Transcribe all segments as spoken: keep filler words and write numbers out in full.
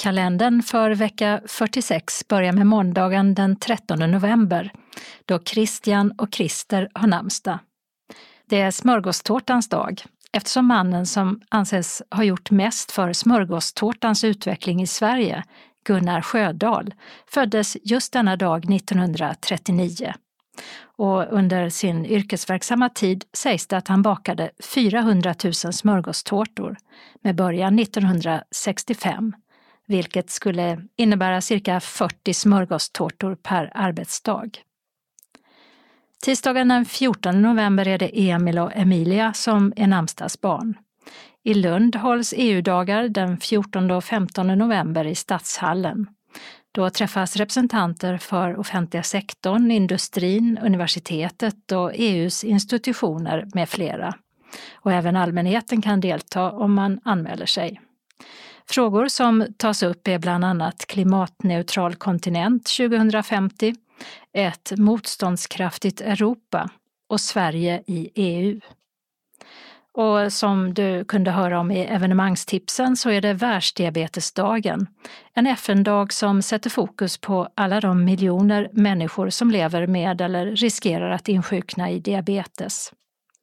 Kalendern för vecka fyrtiosex börjar med måndagen den trettonde november, då Christian och Christer har namnsdag. Det är smörgåstårtans dag, eftersom mannen som anses ha gjort mest för smörgåstårtans utveckling i Sverige, Gunnar Sjödahl, föddes just denna dag nittonhundratrettionio. Och under sin yrkesverksamma tid sägs det att han bakade fyrahundratusen smörgåstårtor med början nittonhundrasextiofem, vilket skulle innebära cirka fyrtio smörgåstårtor per arbetsdag. Tisdagen den fjortonde november är det Emil och Emilia som är namnsdagsbarn. I Lund hålls E U-dagar den fjortonde och femtonde november i Stadshallen. Då träffas representanter för offentliga sektorn, industrin, universitetet och E U:s institutioner med flera. Och även allmänheten kan delta om man anmäler sig. Frågor som tas upp är bland annat klimatneutral kontinent tjugohundrafemtio, ett motståndskraftigt Europa och Sverige i E U. Och som du kunde höra om i evenemangstipsen så är det världsdiabetesdagen, en F N-dag som sätter fokus på alla de miljoner människor som lever med eller riskerar att insjukna i diabetes.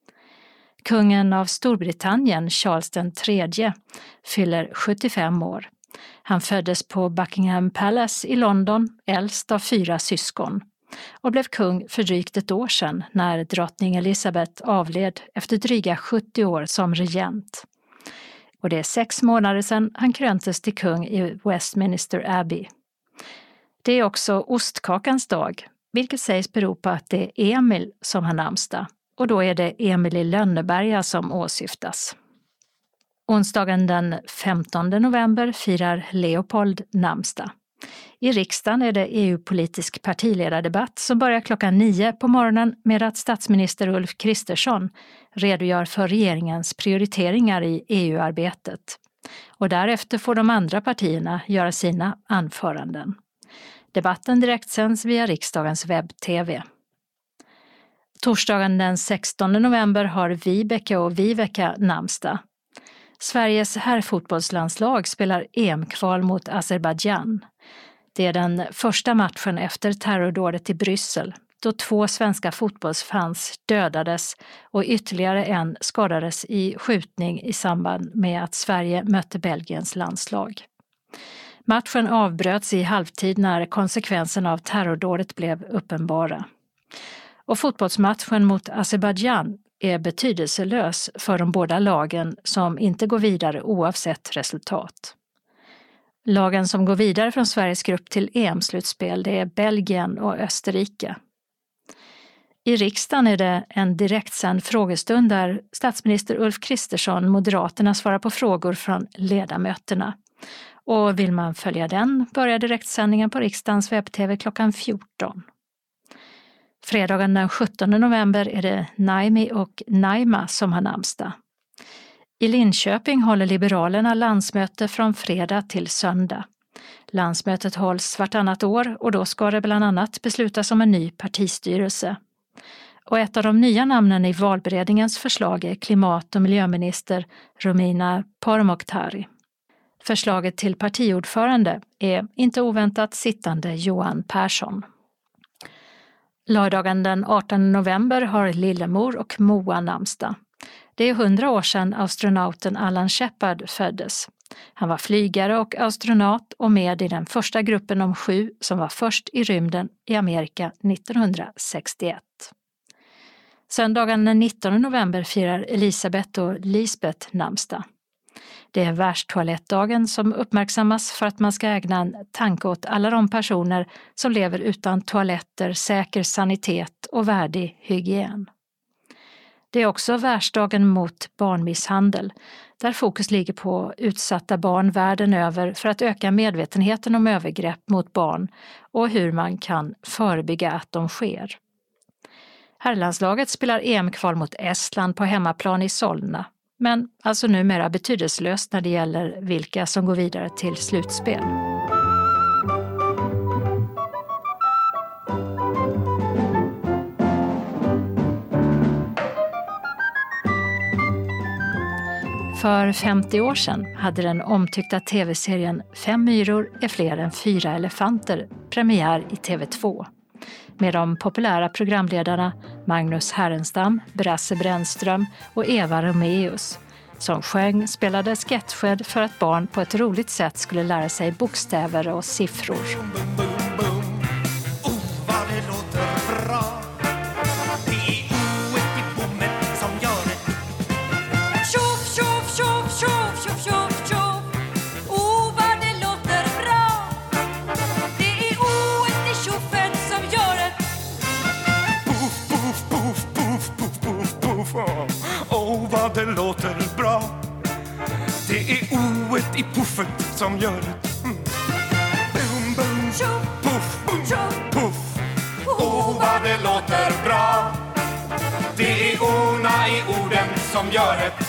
Kungen av Storbritannien, Charles den tredje, fyller sjuttiofem år. Han föddes på Buckingham Palace i London, äldst av fyra syskon, och blev kung för drygt ett år sedan när drottning Elizabeth avled efter dryga sjuttio år som regent. Och det är sex månader sedan han kröntes till kung i Westminster Abbey. Det är också ostkakans dag, vilket sägs bero på att det är Emil som har namnsdag, och då är det Emil i Lönneberga som åsyftas. Onsdagen den femtonde november firar Leopold namnsdag. I riksdagen är det E U-politisk partiledardebatt som börjar klockan nio på morgonen med att statsminister Ulf Kristersson redogör för regeringens prioriteringar i E U-arbetet. Och därefter får de andra partierna göra sina anföranden. Debatten direktsänds via riksdagens webb-tv. Torsdagen den sextonde november har Vibeke och Viveka namnsdag. Sveriges herrfotbollslandslag spelar E M-kval mot Azerbaijan. Det är den första matchen efter terrordådet i Bryssel, då två svenska fotbollsfans dödades och ytterligare en skadades i skjutning i samband med att Sverige mötte Belgiens landslag. Matchen avbröts i halvtid när konsekvenserna av terrordådet blev uppenbara. Och fotbollsmatchen mot Azerbaijan är betydelselös för de båda lagen som inte går vidare oavsett resultat. Lagen som går vidare från Sveriges grupp till E M-slutspel det är Belgien och Österrike. I riksdagen är det en direktsänd frågestund där statsminister Ulf Kristersson, Moderaterna, svarar på frågor från ledamöterna. Och vill man följa den börjar direktsändningen på riksdagens webb-tv klockan fjorton. Fredagen den sjuttonde november är det Naimi och Naima som har namnsdag. I Linköping håller Liberalerna landsmöte från fredag till söndag. Landsmötet hålls vartannat år och då ska det bland annat beslutas om en ny partistyrelse. Och ett av de nya namnen i valberedningens förslag är klimat- och miljöminister Romina Pourmokhtari. Förslaget till partiordförande är inte oväntat sittande Johan Persson. Lördagen den artonde november har Lillemor och Moa namnsdag. Det är hundra år sedan astronauten Alan Shepard föddes. Han var flygare och astronaut och med i den första gruppen om sju som var först i rymden i Amerika nittonhundrasextioett. Söndagen den nittonde november firar Elisabeth och Lisbeth namnsdag. Det är världstoalettdagen som uppmärksammas för att man ska ägna en tanke åt alla de personer som lever utan toaletter, säker sanitet och värdig hygien. Det är också världsdagen mot barnmisshandel, där fokus ligger på utsatta barn världen över för att öka medvetenheten om övergrepp mot barn och hur man kan förebygga att de sker. Herrlandslaget spelar E M-kval mot Estland på hemmaplan i Solna, men alltså numera betydelselöst när det gäller vilka som går vidare till slutspel. För femtio år sedan hade den omtyckta tv-serien Fem myror är fler än fyra elefanter premiär i T V två. Med de populära programledarna Magnus Härenstam, Brasse Brännström och Eva Romeus som sjöng, spelade sketcher för att barn på ett roligt sätt skulle lära sig bokstäver och siffror. Boom, boom, boom. Oh, vad det låter bra. Det är oet i bommet som gör det. Tjoff, tjoff, tjoff, tjoff, tjoff, tjoff, tjoff. Oh, vad det låter bra. Det är oet i tjoffen som gör det. Puff, puff, puff, puff, puff, puff, puff. Oh, vad det låter bra. Det är oet i puffen som gör det. Mm. Boom, boom, puff, boom, puff. Oh, vad det låter bra. Det är ona i orden som gör det.